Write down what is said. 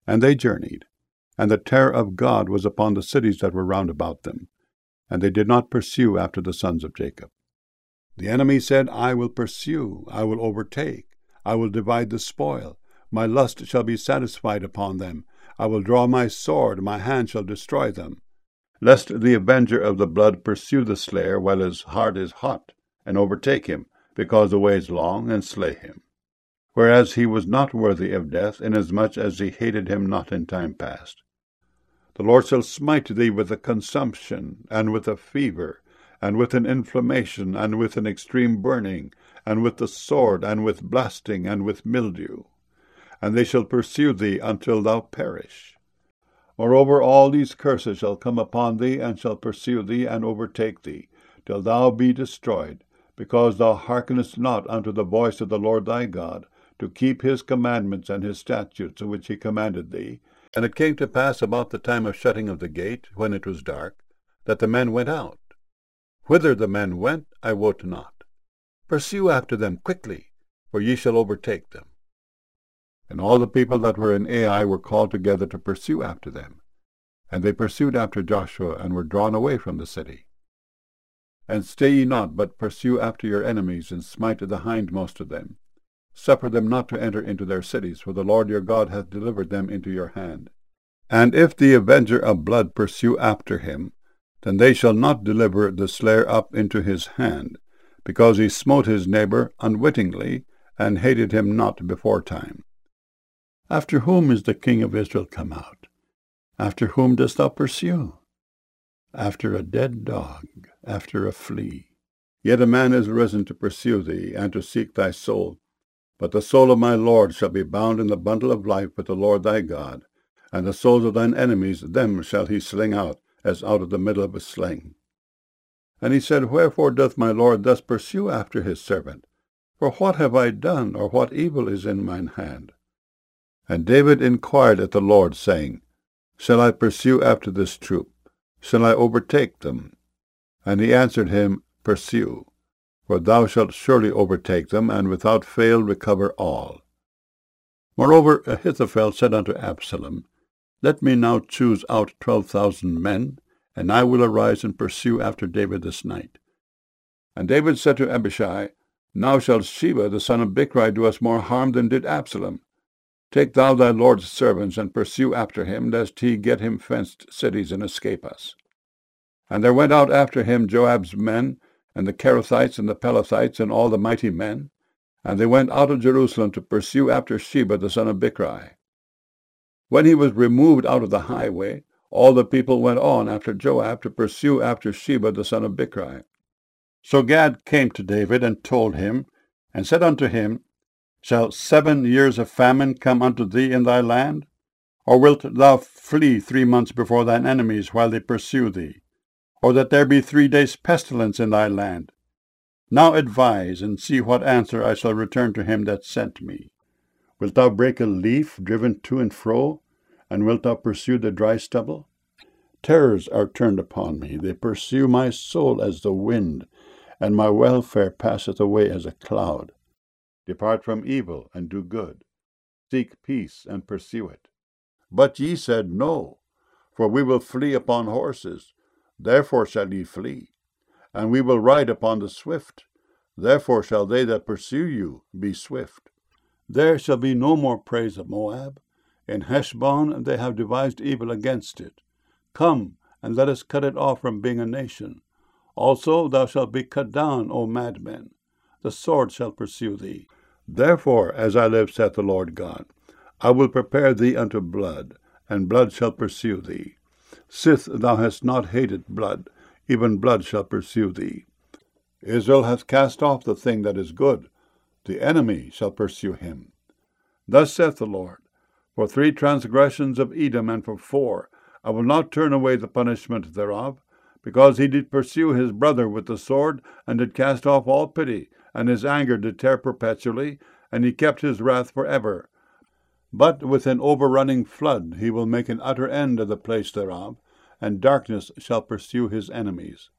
And they journeyed, and the terror of God was upon the cities that were round about them, and they did not pursue after the sons of Jacob. The enemy said, I will pursue, I will overtake, I will divide the spoil, my lust shall be satisfied upon them, I will draw my sword, my hand shall destroy them, lest the avenger of the blood pursue the slayer while his heart is hot, and overtake him, because the way is long, and slay him. Whereas he was not worthy of death, inasmuch as he hated him not in time past. The Lord shall smite thee with a consumption, and with a fever, and with an inflammation, and with an extreme burning, and with the sword, and with blasting, and with mildew. And they shall pursue thee until thou perish. Moreover, all these curses shall come upon thee, and shall pursue thee, and overtake thee, till thou be destroyed, because thou hearkenest not unto the voice of the Lord thy God, to keep his commandments and his statutes which he commanded thee. And it came to pass about the time of shutting of the gate, when it was dark, that the men went out. Whither the men went, I wot not. Pursue after them quickly, for ye shall overtake them. And all the people that were in Ai were called together to pursue after them. And they pursued after Joshua, and were drawn away from the city. And stay ye not, but pursue after your enemies, and smite the hindmost of them. Suffer them not to enter into their cities, for the Lord your God hath delivered them into your hand. And if the avenger of blood pursue after him, then they shall not deliver the slayer up into his hand, because he smote his neighbor unwittingly, and hated him not beforetime. After whom is the king of Israel come out? After whom dost thou pursue? After a dead dog, after a flea. Yet a man is risen to pursue thee, and to seek thy soul. But the soul of my Lord shall be bound in the bundle of life with the Lord thy God, and the souls of thine enemies, them shall he sling out, as out of the middle of a sling. And he said, Wherefore doth my Lord thus pursue after his servant? For what have I done, or what evil is in mine hand? And David inquired at the Lord, saying, Shall I pursue after this troop? Shall I overtake them? And he answered him, Pursue. For thou shalt surely overtake them, and without fail recover all. Moreover, Ahithophel said unto Absalom, Let me now choose out 12,000 men, and I will arise and pursue after David this night. And David said to Abishai, Now shall Sheba the son of Bichri do us more harm than did Absalom. Take thou thy Lord's servants, and pursue after him, lest he get him fenced cities, and escape us. And there went out after him Joab's men, and the Cherethites and the Pelethites, and all the mighty men, and they went out of Jerusalem to pursue after Sheba the son of Bichri. When he was removed out of the highway, all the people went on after Joab to pursue after Sheba the son of Bichri. So Gad came to David, and told him, and said unto him, Shall 7 years of famine come unto thee in thy land? Or wilt thou flee 3 months before thine enemies while they pursue thee? Or that there be 3 days' pestilence in thy land? Now advise, and see what answer I shall return to him that sent me. Wilt thou break a leaf driven to and fro, and wilt thou pursue the dry stubble? Terrors are turned upon me, they pursue my soul as the wind, and my welfare passeth away as a cloud. Depart from evil, and do good. Seek peace, and pursue it. But ye said, No, for we will flee upon horses. Therefore shall ye flee. And we will ride upon the swift. Therefore shall they that pursue you be swift. There shall be no more praise of Moab. In Heshbon they have devised evil against it. Come, and let us cut it off from being a nation. Also thou shalt be cut down, O madmen. The sword shall pursue thee. Therefore, as I live, saith the Lord God, I will prepare thee unto blood, and blood shall pursue thee. Sith thou hast not hated blood, even blood shall pursue thee. Israel hath cast off the thing that is good. The enemy shall pursue him. Thus saith the Lord, For 3 transgressions of Edom, and for 4, I will not turn away the punishment thereof, because he did pursue his brother with the sword, and did cast off all pity, and his anger did tear perpetually, and he kept his wrath for ever. But with an overrunning flood he will make an utter end of the place thereof, and darkness shall pursue his enemies.